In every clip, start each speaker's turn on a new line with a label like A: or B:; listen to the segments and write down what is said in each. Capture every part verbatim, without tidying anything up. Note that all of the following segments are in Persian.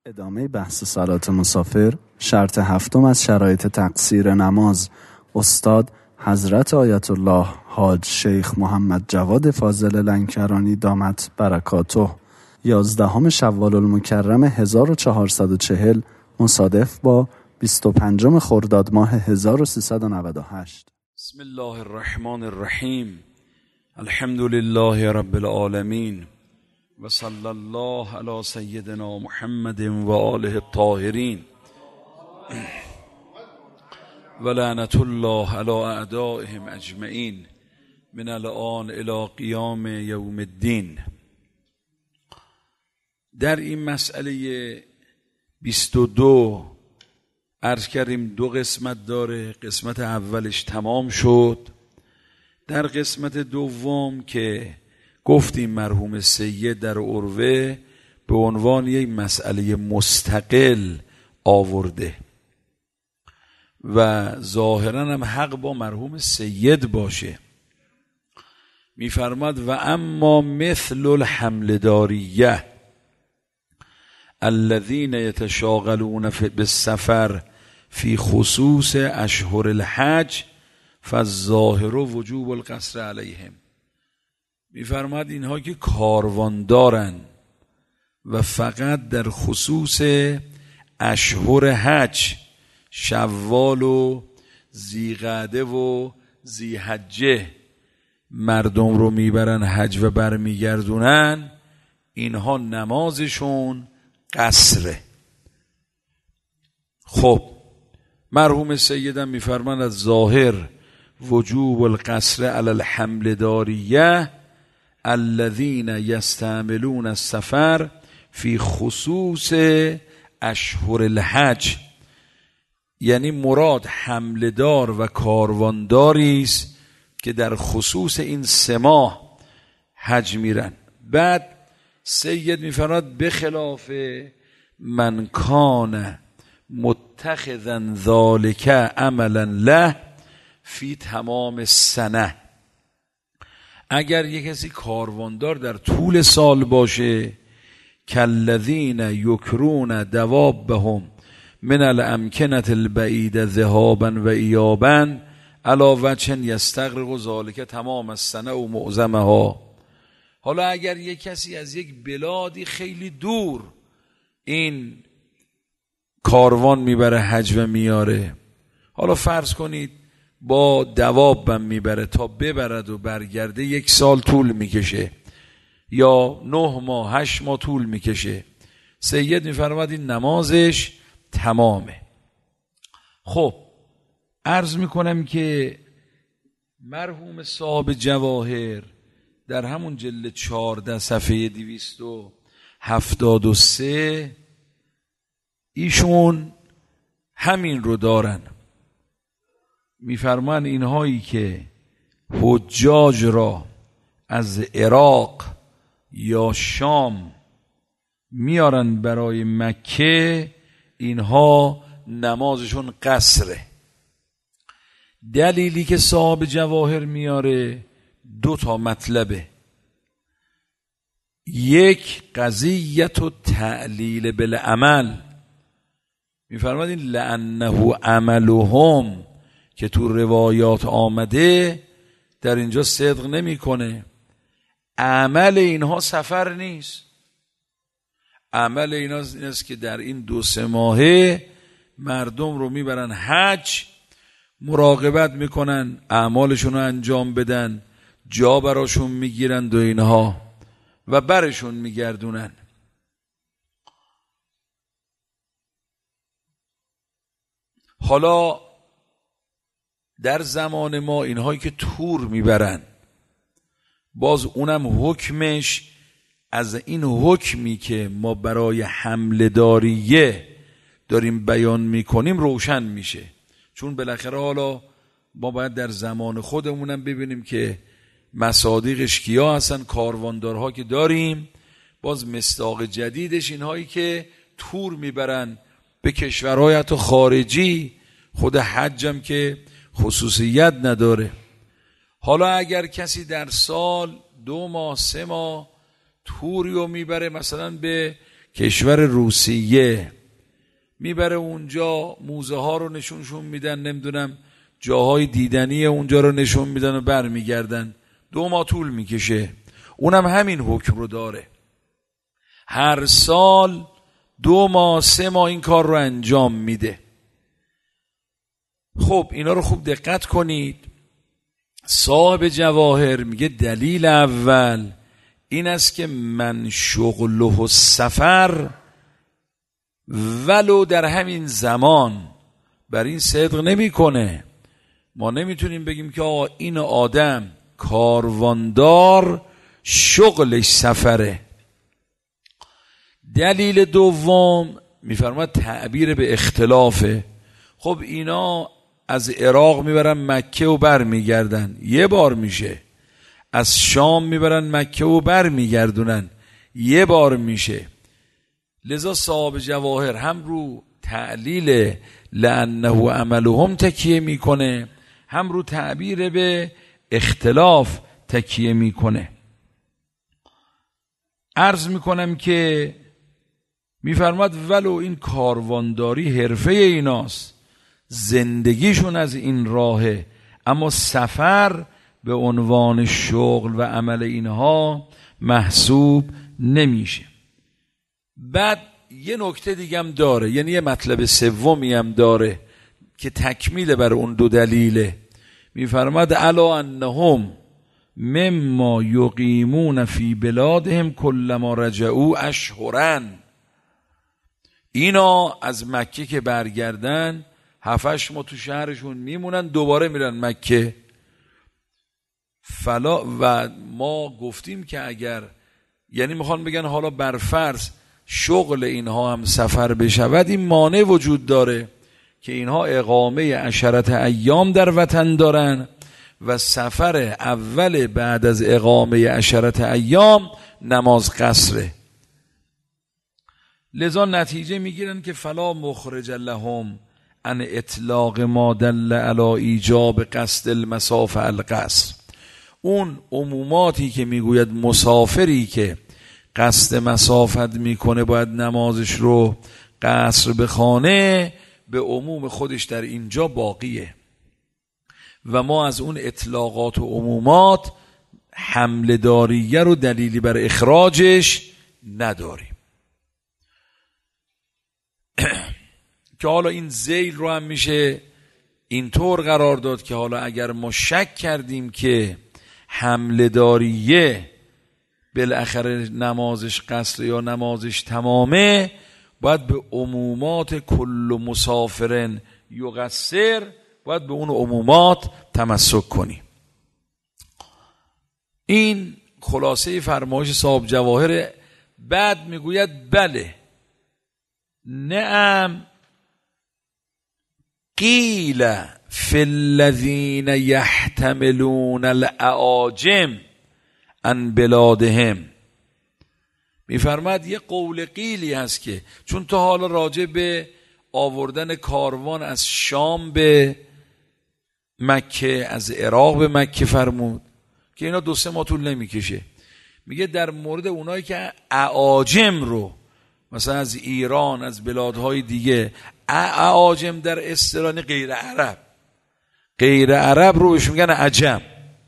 A: ادامه بحث صلات مسافر، شرط هفتم از شرایط تقصیر نماز. استاد حضرت آیت الله حاج شیخ محمد جواد فاضل لنکرانی دامت برکاته، یازدهم شوال المکرم هزار و چهارصد و چهل مصادف با بیست و پنجم خرداد ماه هزار و سیصد و نود و هشت.
B: بسم الله الرحمن الرحیم. الحمد لله رب العالمین و صلی الله علی سیدنا محمد و آله الطاهرین و لعنت الله علی اعدائهم اجمعین من الان الی قیام یوم الدین. در این مسئله بیست و دو عرض کردیم دو قسمت داره. قسمت اولش تمام شد. در قسمت دوم که گفتیم مرحوم سید در عروه به عنوان یک مسئله مستقل آورده و ظاهرا هم حق با مرحوم سید باشه. میفرماد و اما مثل الحمل داریه الذين يتشاغلون بالسفر في خصوص اشهر الحج فالظاهر وجوب القصر علیهم. میفرماد اینها که کاروان دارن و فقط در خصوص اشهر حج، شوال و ذیقعده و ذیحجه، مردم رو میبرن حج و برمیگردونن، اینها نمازشون قصره. خب مرحوم سیدم میفرمان از ظاهر وجوب القصر علی الحمل داریه الذین یستعملون السفر فی خصوص اشهر الحج، یعنی مراد حمل دار و کاروانداری است که در خصوص این سه ماه حج میرن. بعد سید میفرماد بخلاف من کان متخذا ذالک عملا له فی تمام السنه. اگر یک کسی کارواندار در طول سال باشه کالذین یکرون دوابهم من الامکنة البعیده ذهابا و ایابا علی وجه یستغرق ذالک تمام السنه و معظمها. حالا اگر یک کسی از یک بلادی خیلی دور این کاروان میبره حج و میاره، حالا فرض کنید با دوابم میبره، تا ببرد و برگرده یک سال طول میکشه یا نه ماه هشت ماه طول میکشه. سید میفرماد این نمازش تمامه. خب عرض میکنم که مرحوم صاحب جواهر در همون جلد چهارده صفحه دویست و هفتاد و سه ایشون همین رو دارن. میفرمان اینهایی که حجاج را از عراق یا شام میارن برای مکه، اینها نمازشون قصره. دلیلی که صاحب جواهر میاره دو تا مطلبه. یک قضیت و تعلیل بالعمل، میفرماد این لانه عملهم که تو روایات آمده در اینجا صدق نمیکنه. عمل اینها سفر نیست. عمل اینها اینست که در این دو سه ماهه مردم رو میبرن حج، مراقبت میکنن، اعمالشون رو انجام بدن، جا براشون میگیرن و اینها و برشون میگردونن. حالا در زمان ما اینهایی که تور میبرن، باز اونم حکمش از این حکمی که ما برای حمل داریه داریم بیان میکنیم روشن میشه. چون بالاخره حالا ما باید در زمان خودمونم ببینیم که مصادیقش کیا هستن، کارواندارها که داریم. باز مصداق جدیدش اینهایی که تور میبرن به کشورهای حتی خارجی، خود حجم که خصوصیت نداره. حالا اگر کسی در سال دو ماه سه ماه توریو میبره مثلا به کشور روسیه، میبره اونجا موزه ها رو نشونشون میدن، نمیدونم جاهای دیدنی اونجا رو نشون میدن و بر میگردن. دو ماه طول میکشه. اونم همین حکم رو داره، هر سال دو ماه سه ماه این کار رو انجام میده. خب اینا رو خوب دقت کنید. صاحب جواهر میگه دلیل اول این است که من شغله و سفر ولو در همین زمان بر این صدق نمی کنه. ما نمیتونیم بگیم که آقا این آدم کارواندار شغلش سفره. دلیل دوم میفرماد تعبیر به اختلافه. خب اینا از عراق میبرن مکه و بر میگردن، یه بار میشه. از شام میبرن مکه و بر میگردونن، یه بار میشه. لذا صاحب جواهر هم رو تعلیل لأنه عملهم تکیه میکنه، هم رو تعبیر به اختلاف تکیه میکنه. عرض میکنم که میفرماد ولو این کاروانداری حرفه ایناست، زندگیشون از این راهه، اما سفر به عنوان شغل و عمل اینها محسوب نمیشه. بعد یه نکته دیگه هم داره، یعنی یه مطلب سومی هم داره که تکمیل بر اون دو دلیله. میفرماد الا انهم مما یقیمون فی بلادهم کلما رجعوا اشهرا. اینا از مکه که برگردن هفتش ماه تو شهرشون میمونن، دوباره میرن مکه. فلا و ما گفتیم که اگر، یعنی میخوان بگن حالا برفرض شغل اینها هم سفر بشود، این مانع وجود داره که اینها اقامه عشرت ایام در وطن دارن و سفر اول بعد از اقامه عشرت ایام نماز قصره. لذا نتیجه میگیرن که فلا مخرج لهم ان اطلاق ما دل علی ایجاب قصد المسافه القصر. اون عموماتی که میگوید مسافری که قصد مسافت میکنه باید نمازش رو قصر بخوانه، به عموم خودش در اینجا باقیه و ما از اون اطلاقات و عمومات حمل داریه رو دلیلی بر اخراجش نداریم. که حالا این ذیل رو هم میشه اینطور قرار داد که حالا اگر ما شک کردیم که حمل داریه بالاخره نمازش قصر یا نمازش تمامه، باید به عمومات کل مسافرن یقصر، باید به اون عمومات تمسک کنیم. این خلاصه فرمایش صاحب جواهر. بعد میگوید بله نعم قیل فی الذین یحتملون الاعاجم عن بلادهم. میفرماد یه قول قیلی هست که چون تا حالا راجع به آوردن کاروان از شام به مکه، از عراق به مکه فرمود که اینا دو سه ماه طول نمیکشه. میگه در مورد اونایی که اعاجم رو مثلا از ایران، از بلادهای دیگه، اعاجم در اصطلاح غیر عرب، غیر عرب رو بهش میگن عجم.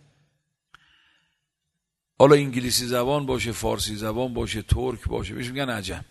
B: حالا انگلیسی زبان باشه، فارسی زبان باشه، ترک باشه، بهش میگن عجم.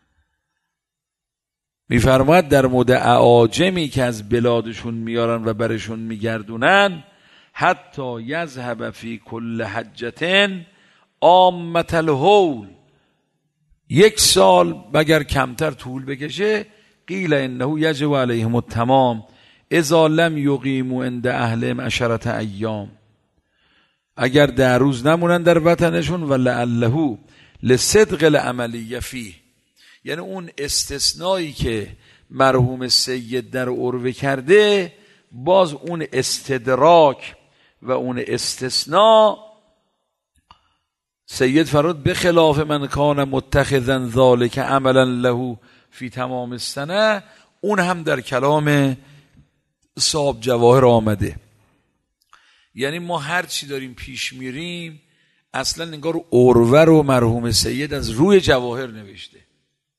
B: میفرماد در مورد اعاجمی که از بلادشون میارن و برشون میگردونن، حتی یذهب فی کل حجتن عامة الحول، یک سال مگر کمتر طول بکشه، قیل انه یجب علیهم التمام اذا لم یقیموا عند اهلهم عشرة ایام. اگر ده روز نمونن در وطنشون و لعله لصدق العملیه فیه، یعنی اون استثنایی که مرحوم سید در عروه کرده، باز اون استدراک و اون استثناء سید فرمود به خلاف من کان متخذا ذالک عملا له فی تمام السنه، اون هم در کلام صاحب جواهر آمده. یعنی ما هر چی داریم پیش میریم اصلا انگار عروه رو مرحوم سید از روی جواهر نوشته.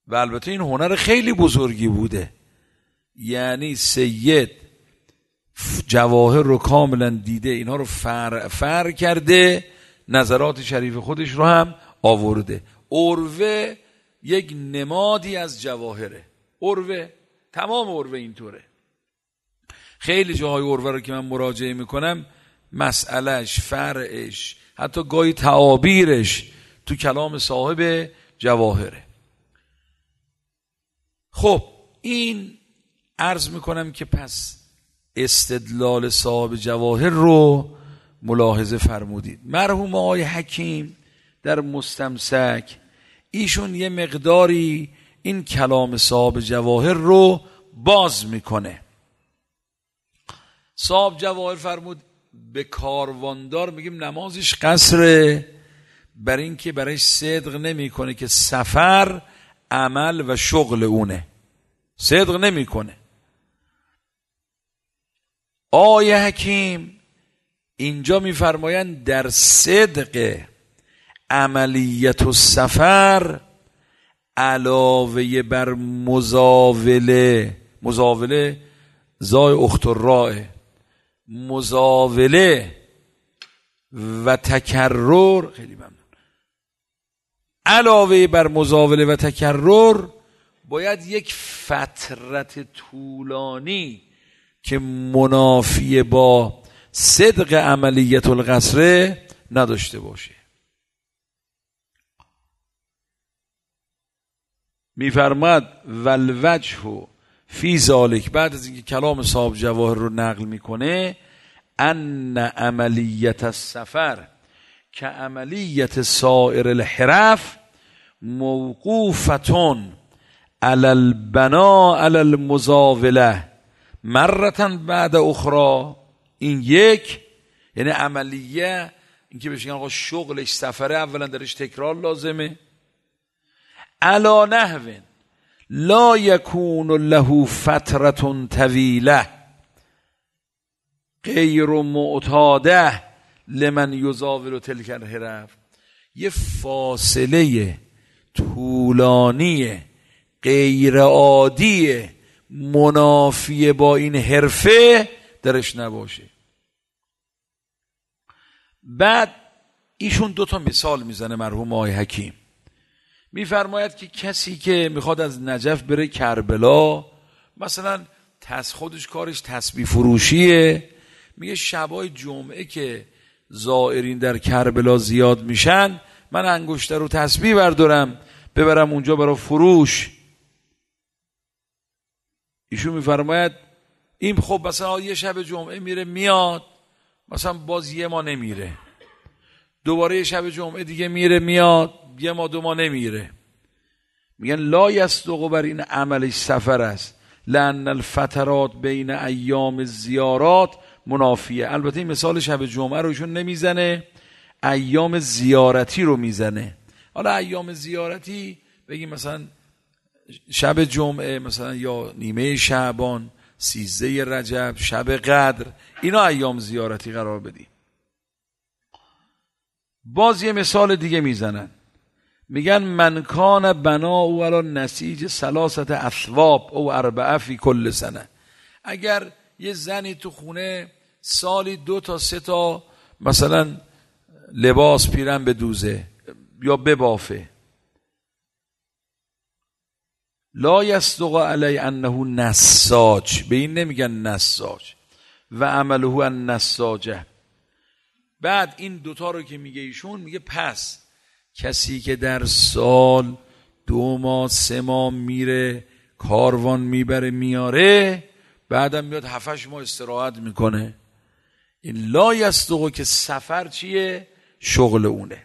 B: و البته این هنر خیلی بزرگی بوده. یعنی سید جواهر رو کاملا دیده، اینها رو فر, فر کرده، نظرات شریف خودش رو هم آورده. عروه یک نمادی از جواهره. عروه، تمام عروه اینطوره. خیلی جاهای عروه رو که من مراجعه میکنم، مسئلهش، فرعش، حتی گاهی تعابیرش تو کلام صاحب جواهره. خب این عرض میکنم که پس استدلال صاحب جواهر رو ملاحظه فرمودید. مرحوم آقای حکیم در مستمسک، ایشون یه مقداری این کلام صاحب جواهر رو باز میکنه. صاحب جواهر فرمود به کارواندار میگیم نمازش قصره، بر این که برایش صدق نمیکنه که سفر عمل و شغل اونه، صدق نمیکنه. آقای حکیم اینجا میفرمایند در صدق عملیت و سفر علاوه بر مزاوله، مزاوله زای اخت الرائه، مزاوله و تکرر، خیلی ممنون، علاوه بر مزاوله و تکرر باید یک فترت طولانی که منافی با صدق عملیت القصره نداشته باشه. میفرماد والوجه فی ذالک، بعد از اینکه کلام صاحب جواهر رو نقل میکنه، ان عملیت السفر که عملیت سائر الحرف موقوفتون علی البنا علی المزاوله مرتن بعد اخرى. این یک، یعنی عملیه، این که بشین آقا شغلش سفره، اولا درش تکرار لازمه، علا نحو لا یکون له فترة طویله غیر معتاده لمن یزاول تلک الحرف، یه فاصله طولانی غیر عادی منافی با این حرفه درش نباشه. بعد ایشون دو تا مثال میزنه مرحوم آقای حکیم. میفرماید که کسی که میخواد از نجف بره کربلا، مثلا تس خودش کارش تسبیح فروشیه، میگه شبای جمعه که زائرین در کربلا زیاد میشن، من انگشتر رو تسبیح بردارم ببرم اونجا برای فروش. ایشون میفرماید این خب مثلا یه شب جمعه میره میاد، مثلا باز یه ما نمیره، دوباره یه شب جمعه دیگه میره میاد، یه ما دو ما نمیره. میگن لا یصدق بر این عملش سفر است، لأن الفترات بین ایام زیارات منافیه. البته این مثال شب جمعه رو ایشون نمیزنه، ایام زیارتی رو میزنه. حالا ایام زیارتی بگیم مثلا شب جمعه، مثلا یا نیمه شعبان، سیزده رجب، شب قدر، اینا ایام زیارتی قرار بدیم. باز یه مثال دیگه میزنن، میگن من کان بنا او علی نسیج ثلاثه اثواب او اربعه فی کل سنه. اگر یه زنی تو خونه سالی دو تا سه تا مثلا لباس پیرن بدوزه یا ببافه، لا یصدق علی انه نساج، به این نمیگن نساج، و عمله النساجه. بعد این دوتا رو که میگه ایشون، میگه پس کسی که در سال دو ماه سه ماه میره کاروان میبره میاره، بعدم میاد هفتش ماه استراحت میکنه، این لا یصدق که سفر چیه؟ شغل اونه.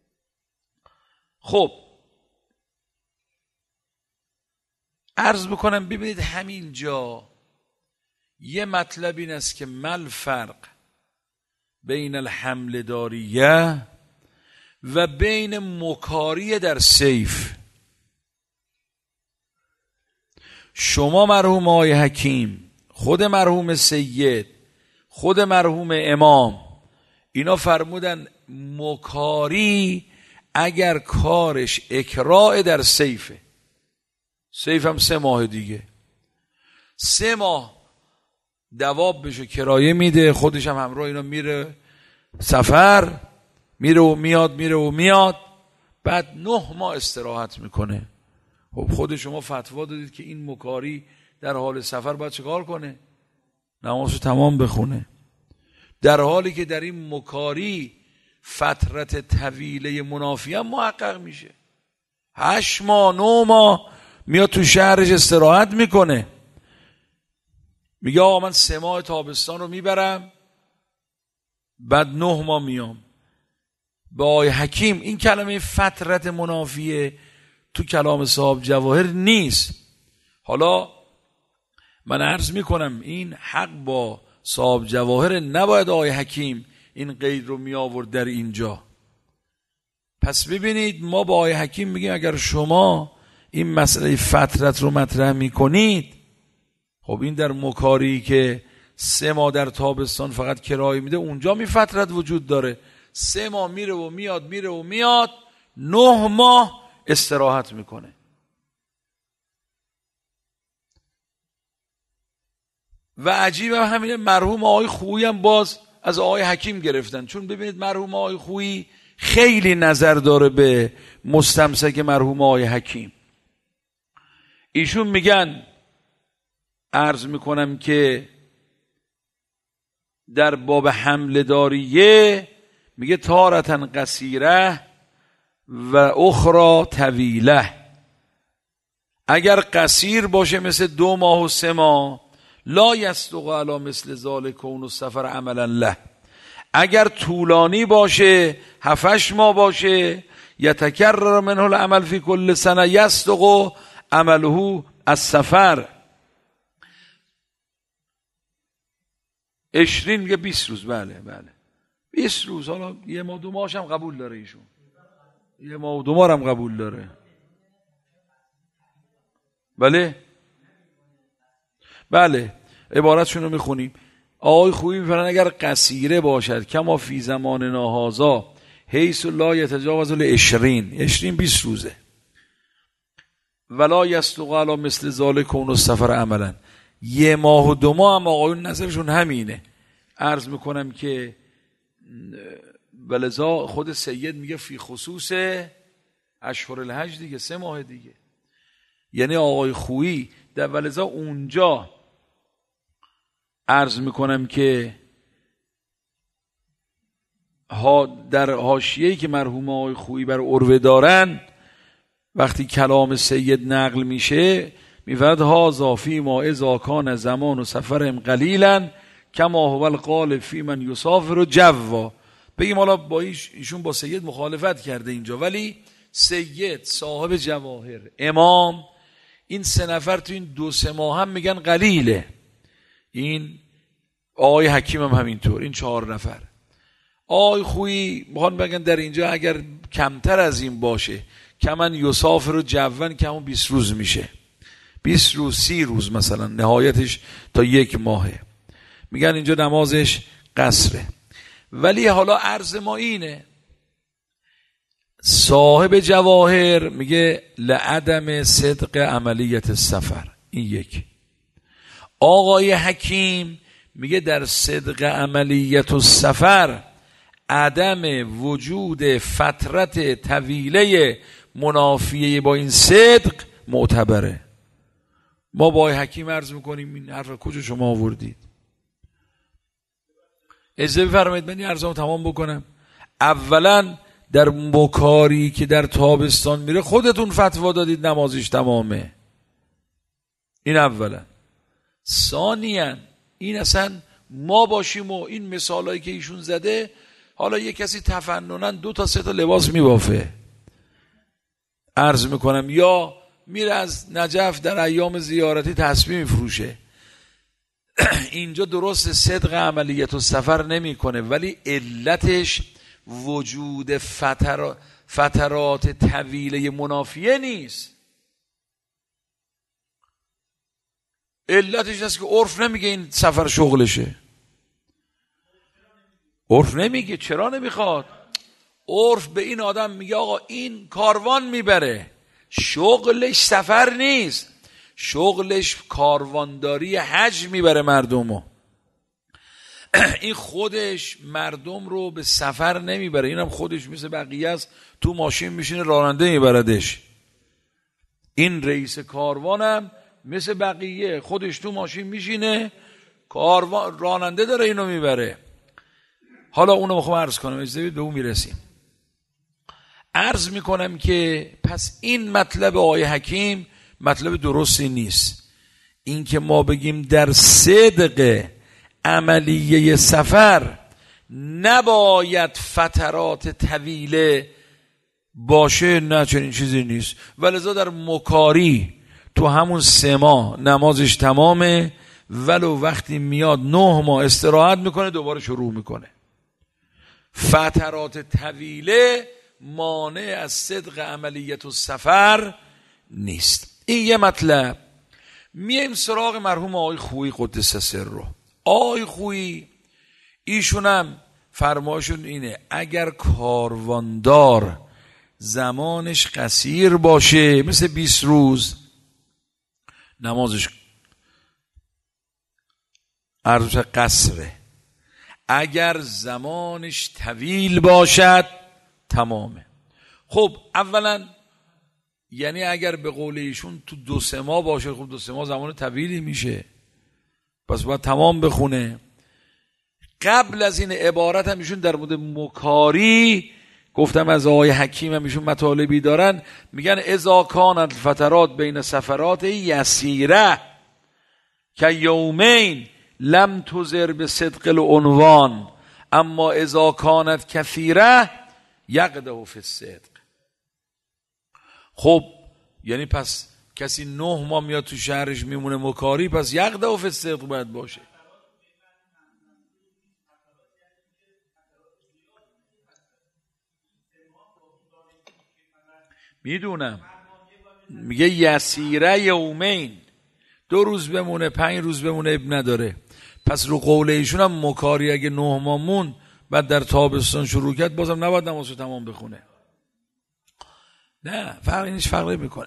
B: خب عرض بکنم ببینید همینجا یه مطلب این است که مل فرق بین الحمل داریه و بین مکاری در سیف. شما مرحوم آقای حکیم، خود مرحوم سید، خود مرحوم امام، اینا فرمودن مکاری اگر کارش اکراع در سیفه، سیف هم سه ماه دیگه. سه ماه دواب بشه کرایه میده، خودش هم همراه اینا میره سفر، میره و میاد میره و میاد، بعد نه ماه استراحت میکنه. خب خود شما فتوا دادید که این مکاری در حال سفر باید چه کار کنه؟ نمازو تمام بخونه، در حالی که در این مکاری فترت طویله منافی هم محقق میشه. هشت ماه نه ماه میاد تو شهرش استراحت میکنه، میگه آقا من سه ماه تابستان رو میبرم بعد نه ماه میام. با آقای حکیم این کلمه فترت منافیه تو کلام صاحب جواهر نیست. حالا من عرض میکنم این حق با صاحب جواهر، نباید آقای حکیم این قید رو می آورد در اینجا. پس ببینید ما با آقای حکیم میگیم اگر شما این مسئله فترت رو مطرح میکنید، خب این در مکاری که سه ماه در تابستان فقط کرایه میده اونجا می فترت وجود داره. سه ماه میره و میاد میره و میاد، نه ماه استراحت میکنه. و عجیب هم همینه، مرحوم آقای خویی هم باز از آقای حکیم گرفتن، چون ببینید مرحوم آقای خویی خیلی نظر داره به مستمسک مرحوم آقای حکیم. ایشون میگن، عرض میکنم که در باب حمل داریه میگه تارتن قصیره و اخرى طویله. اگر قصیر باشه مثل دو ماه و سه ماه، لا یصدق علی مثل ذالک کون السفر عملا له. اگر طولانی باشه هفتش ماه باشه، یتکرر منه العمل فی کل سنه یصدق عمله السفر. عشرین میگه بیست روز. بله بله بیست روز. حالا یه ماه دو ماهش هم قبول داره ایشون، یه ماه و دو ماه هم قبول داره. بله بله عبارتشون رو میخونیم. آقای خویی میفرن اگر قصیره باشد کما فی زمان ناهازا حیث لا یتجاوز العشرین، عشرین بیست روزه، ولا یصدق علی مثل ذالک کون السفر عملا. یه ماه و دو ماه هم آقایون نظرشون همینه. عرض میکنم که ولذا خود سید میگه فی خصوص اشهر الحج دیگه، سه ماه دیگه. یعنی آقای خویی در ولذا اونجا عرض میکنم که در حاشیه‌ای که مرحوم آقای خویی بر عروه دارن، وقتی کلام سید نقل میشه میفرد هازا فی ما اذا کان زمان و سفرهم قلیلا کما هو القال فی من یسافر جوا. بگیم حالا با ایشون با سید مخالفت کرده اینجا، ولی سید صاحب جواهر امام این سه نفر تو این دو سه ماه هم میگن قلیله. این آقای حکیم هم همینطور، این چهار نفر. آقای خویی میخوان بگن در اینجا اگر کمتر از این باشه کمن یسافر و جوون که همون بیست روز میشه، بیست روز سی روز مثلا، نهایتش تا یک ماهه. میگن اینجا نمازش قصره. ولی حالا عرض ما اینه، صاحب جواهر میگه لعدم صدق عملیت السفر، این یک. آقای حکیم میگه در صدق عملیت السفر عدم وجود فترت طویله منافیه با این صدق معتبره. ما با آقای حکیم عرض میکنیم این حرف کجا شما آوردید؟ اجازه بفرمایید من این عرضمو تمام بکنم. اولا در مکاری که در تابستان میره خودتون فتوا دادید نمازش تمامه، این اولا. ثانیاً این اصلا ما باشیم و این مثالایی که ایشون زده، حالا یک کسی تفنناً دو تا سه تا لباس میبافه، عرض میکنم، یا میره از نجف در ایام زیارتی تسبیح میفروشه، اینجا درست صدق عملیت و سفر نمی کنه، ولی علتش وجود فتر... فترات طویله منافیه نیست. علتش هست که عرف نمیگه این سفر شغلشه. عرف نمیگه. چرا نمیخواد؟ عرف به این آدم میگه آقا این کاروان میبره، شغلش سفر نیست، شغلش کاروانداری حج میبره مردمو. این خودش مردم رو به سفر نمیبره، اینم خودش مثل بقیه است، تو ماشین میشینه راننده میبردش. این رئیس کاروانم مثل بقیه خودش تو ماشین میشینه، کاروان راننده داره اینو میبره. حالا اونو میخوام عرض کنم، اجازه بدید به اون میرسیم. عرض میکنم که پس این مطلب آقای حکیم مطلب درستی نیست، این که ما بگیم در صدق عملیه سفر نباید فترات طویله باشه، نه چنین چیزی نیست. ولذا در مکاری تو همون سه ماه نمازش تمامه، ولو وقتی میاد نه ماه استراحت میکنه دوباره شروع میکنه. فترات طویله مانع از صدق عملیت و سفر نیست. این یه مطلب. میایم سراغ مرحوم آقای خویی قدس سره. آقای خویی ایشونم فرمایشون اینه اگر کارواندار زمانش قصیر باشه مثل بیست روز نمازش عرض قصره، اگر زمانش طویل باشد تمامه. خب اولا یعنی اگر به قول ایشون تو دو سه ماه باشه، خب دو سه ماه زمان طویلی میشه، پس باید تمام بخونه. قبل از این عبارت هم ایشون در مورد مکاری گفتم از آقای حکیم هم ایشون مطالبی دارن، میگن اذا کانت فترات بین سفرات یسیره که یومین لم تزر به صدق العنوان اما اذا کانت کثیره یقده فی الصدق. خب یعنی پس کسی نه ماه میاد تو شهرش میمونه مکاری، پس یقده فی الصدق باید باشه. میدونم میگه یسیره یومین، دو روز بمونه پنج روز بمونه اب نداره. پس رو قول ایشون هم مکاری اگه نه ماه مون بعد در تابستان شروع کرد بازم نباید نمازو تمام بخونه. نه فرقی نیست، فرقی میکنه.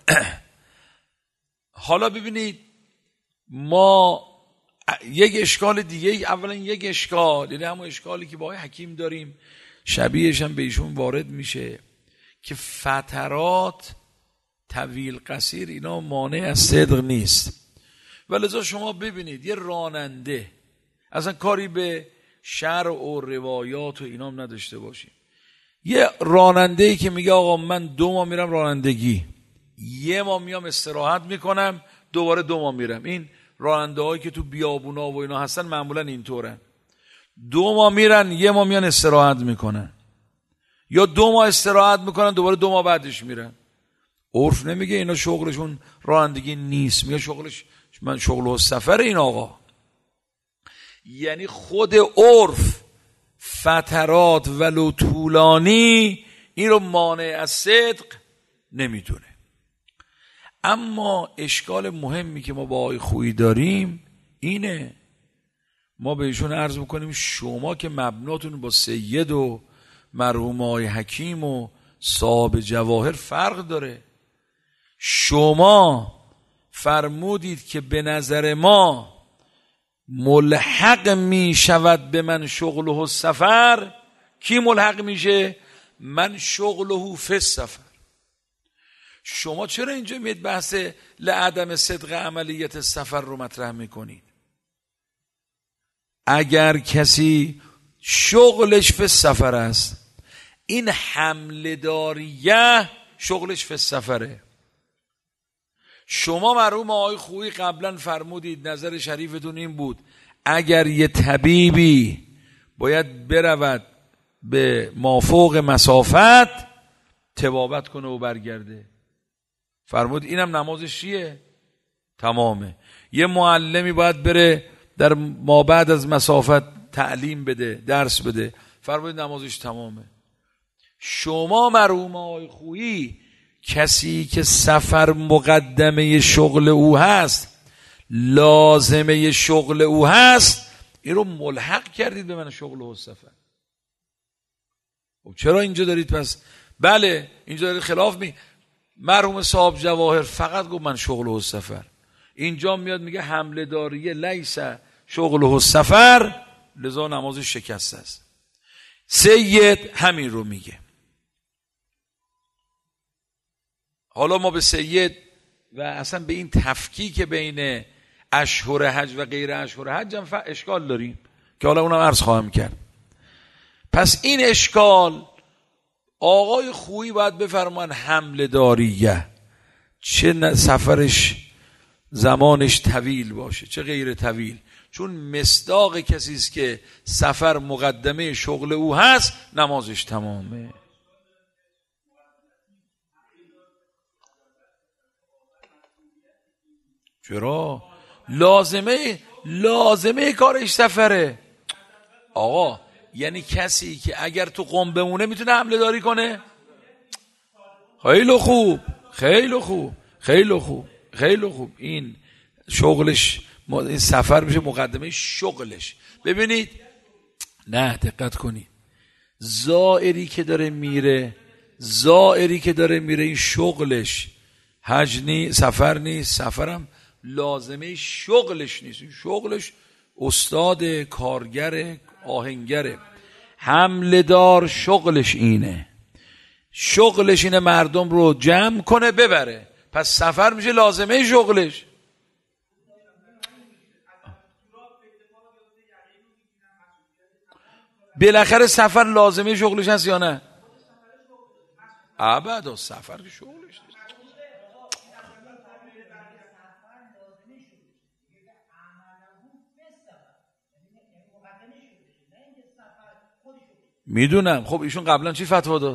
B: حالا ببینید ما یک اشکال دیگه، اولا یک اشکال یعنی همون اشکالی که با آقای حکیم داریم شبیهش هم به ایشون وارد میشه که فترات طویل قصیر اینا مانع از صدق نیست. ولذا شما ببینید یه راننده اصلا کاری به شرع و روایات و اینام نداشته باشیم، یه راننده‌ای که میگه آقا من دو ماه میرم رانندگی، یه ماه میام استراحت میکنم دوباره دو ماه میرم. این راننده هایی که تو بیابونا و اینا هستن معمولا اینطورن، دو ماه میرن یه ماه میان استراحت میکنن، یا دو ماه استراحت میکنن دوباره دو ماه بعدش میرن. عرف نمیگه اینا شغلشون رانندگی نیست، میگه شغلش من شغل و سفر این آقا. یعنی خود عرف فترات ولو طولانی این رو مانع از صدق نمیدونه. اما اشکال مهمی که ما با آقای خویی داریم اینه، ما به ایشون عرض میکنیم شما که مبناتون با سید و مرحوم آقای حکیم و صاحب جواهر فرق داره. شما فرمودید که به نظر ما ملحق می شود به من شغله سفر. کی ملحق میشه؟ من شغله فی السفر. شما چرا اینجا میاد بحث لعدم صدق عملیت سفر رو مطرح میکنید؟ اگر کسی شغلش فی السفر است، این حمل داریه شغلش فی السفره. شما مرحوم آقای خویی قبلا فرمودید نظر شریفتون این بود اگر یه طبیبی باید برود به مافوق مسافت طبابت کنه و برگرده، فرمود اینم نمازش چیه؟ تمامه. یه معلمی باید بره در مابعد از مسافت تعلیم بده، درس بده، فرمود نمازش تمامه. شما مرحوم آقای خویی کسی که سفر مقدمه شغل او هست، لازمه شغل او هست، این رو ملحق کردید به من شغل و سفر. خب چرا اینجا دارید پس؟ بله اینجا دارید خلاف می مرحوم صاحب جواهر فقط گفت من شغله السفر. اینجا میاد میگه حمله داریه لیس شغله السفر، لذا نمازش شکسته است. سید همین رو میگه. حالا ما به سید و اصلا به این تفکیک بین اشهر حج و غیر اشهر حج هم اشکال داریم که حالا اونم عرض خواهم کرد. پس این اشکال آقای خویی باید بفرمان حمله داریه، چه سفرش زمانش طویل باشه چه غیر طویل، چون مصداق کسی است که سفر مقدمه شغل او هست، نمازش تمامه. چرا؟ لازمه لازمه کارش سفره آقا. یعنی کسی که اگر تو قم بمونه میتونه حمله داری کنه؟ خیلی خوب خیلی خوب خیلی خوب خیلی خوب. این شغلش، این سفر میشه مقدمه شغلش. ببینید، نه دقت کنید، زائری که داره میره زائری که داره میره این شغلش حج نی سفر نیست، سفرم لازمه شغلش نیست. شغلش استاد، کارگر، آهنگره. حمله دار شغلش اینه، شغلش اینه مردم رو جمع کنه ببره، پس سفر میشه لازمه شغلش. بالاخره سفر لازمه شغلش هست یا نه؟ ابدا سفر که شغلش نیست. میدونم. خب ایشون قبلا چی فتوا داد؟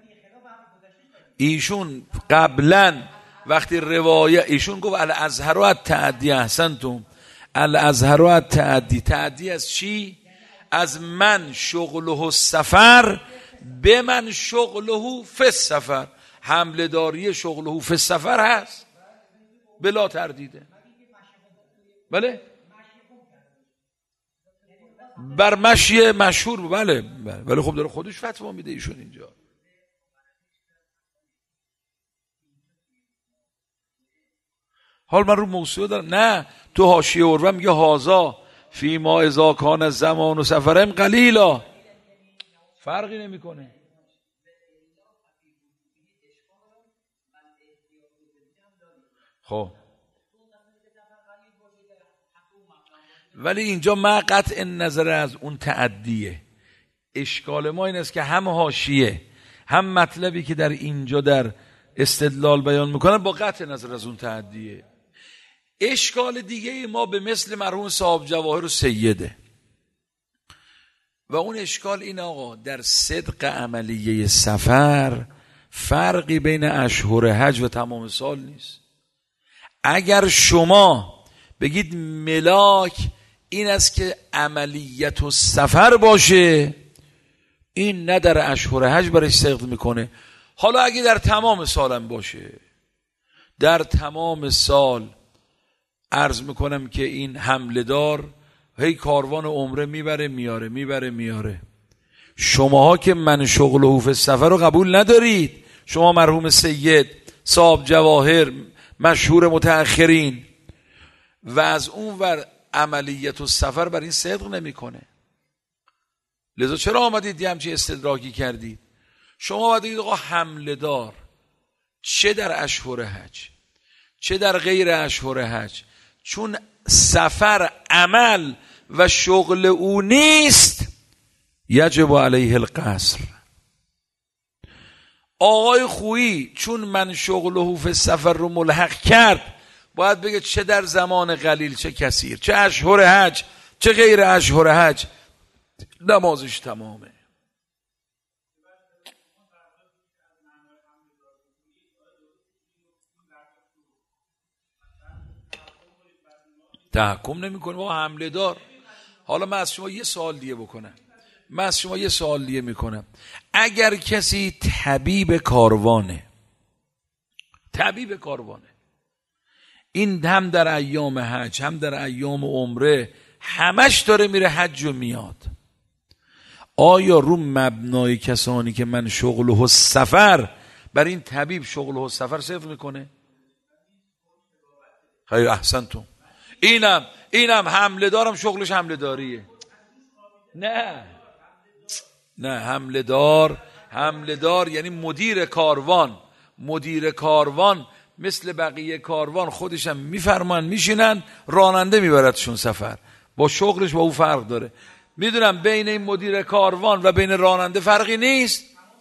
B: ایشون قبلا وقتی روایه ایشون گفت الازهر التعدی احسنتم، الازهر التعدی، تعدی از چی؟ از من شغله السفر به من شغله فی السفر. حمله داری شغله فی السفر هست بلا تردیده. بله بر مشی مشهور. بله بله ولی خب داره خودش فتوا میده ایشون اینجا. حال من رو موضوع دارم. نه تو حاشیه عروه میگه هازا فی ما اذا کان زمان و سفرم قلیلا، فرقی نمیکنه. خب ولی اینجا ما قطع نظر از اون تعدیه. اشکال ما این است که هم حاشیه هم مطلبی که در اینجا در استدلال بیان میکنن با قطع نظر از اون تعدیه. اشکال دیگه ما به مثل مرحوم صاحب جواهر و سیده، و اون اشکال این آقا در صدق عملیه سفر فرقی بین اشهر حج و تمام سال نیست. اگر شما بگید ملاک این است که عملیت و سفر باشه، این نه در اشهر حج برش صدق میکنه. حالا اگه در تمام سالم باشه، در تمام سال عرض میکنم که این حمله دار هی کاروان عمره میبره میاره میبره میاره. شماها که من شغل و حوف سفر رو قبول ندارید، شما مرحوم سید صاحب جواهر مشهور متأخرین، و از اون ور عملیت و سفر بر این صدق نمیکنه. لذا چرا آمدید یه همچین استدراکی کردید؟ شما باید بگید آقا حمله دار چه در اشهر حج چه در غیر اشهر حج، چون سفر عمل و شغل او نیست، یجب علیه القصر. آقای خویی چون من شغل و حوف سفر رو ملحق کرد، باید بگه چه در زمان قلیل چه کثیر، چه اشهر حج چه غیر اشهر حج، نمازش تمامه. تحکم نمی کنه با حمله دار. حالا من از شما یه سوال دیگه بکنم من از شما یه سوال دیگه میکنم. اگر کسی طبیب کاروانه طبیب کاروانه این هم در ایام حج هم در ایام عمره همش داره میره حج و میاد، آیا رو مبنای کسانی که من شغله سفر برای این طبیب شغل و سفر صفر میکنه؟ خیلی احسنتون. اینم اینم حمله دارم شغلش حمله داریه. نه نه حمله دار حمله دار یعنی مدیر کاروان. مدیر کاروان مثل بقیه کاروان خودشم میفرمان میشینن، راننده میبردشون سفر. با شغلش با او فرق داره. میدونم بین این مدیر کاروان و بین راننده فرقی نیست.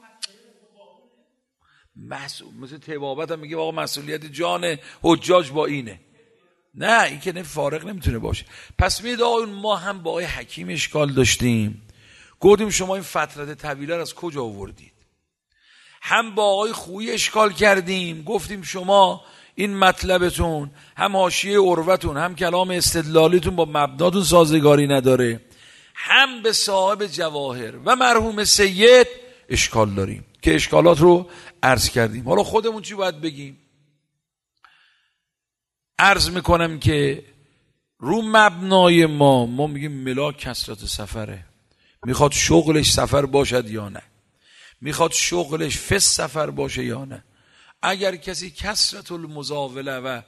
B: مسئول مثل طبابت هم میگه آقا مسئولیت جان حجاج با اینه. نه این که نه فارق نمیتونه باشه. پس میاد آقایون ما هم با آقای حکیم اشکال داشتیم، گفتیم شما این فترت طویله از کجا آوردید. هم با آقای خویی اشکال کردیم، گفتیم شما این مطلبتون هم حاشیه عروتون هم کلام استدلالیتون با مبناتون سازگاری نداره. هم به صاحب جواهر و مرحوم سید اشکال داریم که اشکالات رو عرض کردیم. حالا خودمون چی باید بگیم؟ عرض میکنم که رو مبنای ما ما میگیم ملاک کثرت سفره. میخواد شغلش سفر باشد یا نه؟ میخواد شغلش فس سفر باشه یا نه؟ اگر کسی کثرت المزاوله و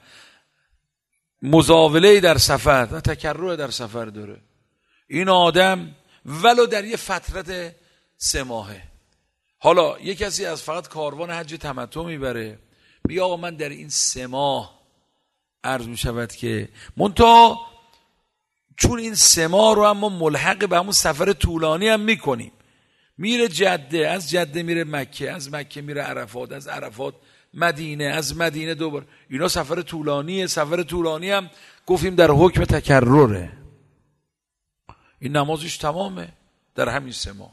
B: مزاوله در سفر و تکرر در سفر داره، این آدم ولو در یه فترت سه ماهه، حالا یه کسی از فقط کاروان حج تمتع میبره، میگه آقا من در این سه ماه عرض میشود که منتها چون این سه ماه رو اما ملحق به همون سفر طولانی هم میکنیم، میره جده، از جده میره مکه، از مکه میره عرفات، از عرفات مدینه، از مدینه دوباره، اینا سفر طولانیه. سفر طولانی هم گفتیم در حکم تکرره. این نمازش تمامه در همین سه ماه.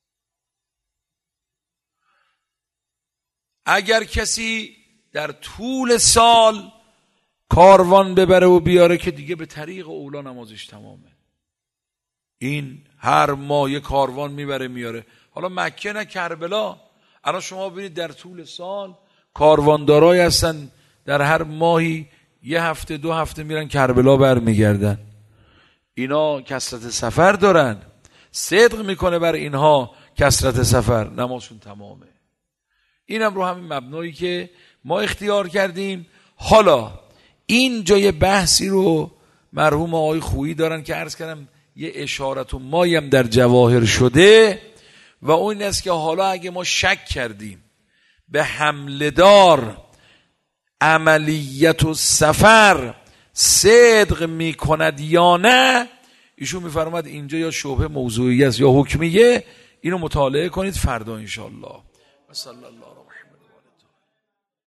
B: اگر کسی در طول سال کاروان ببره و بیاره که دیگه به طریق اولا نمازش تمامه. این هر ماه یه کاروان میبره میاره. حالا مکه نه کربلا. الان شما ببینید در طول سال کارواندارای هستن در هر ماهی یه هفته دو هفته میرن کربلا برمیگردن. اینا کثرت سفر دارن، صدق میکنه بر اینها کثرت سفر، نمازشون تمامه. اینم رو همین مبنایی که ما اختیار کردیم. حالا این جای بحثی رو مرحوم آقای خویی دارن که عرض کردم یه اشارت و مایم در جواهر شده و اون است که حالا اگه ما شک کردیم به حمله دار عملیت و سفر صدق میکند یا نه، ایشون میفرماد اینجا یا شبهه موضوعی است یا حکمیه. اینو مطالعه کنید فردا انشاءالله. صلی الله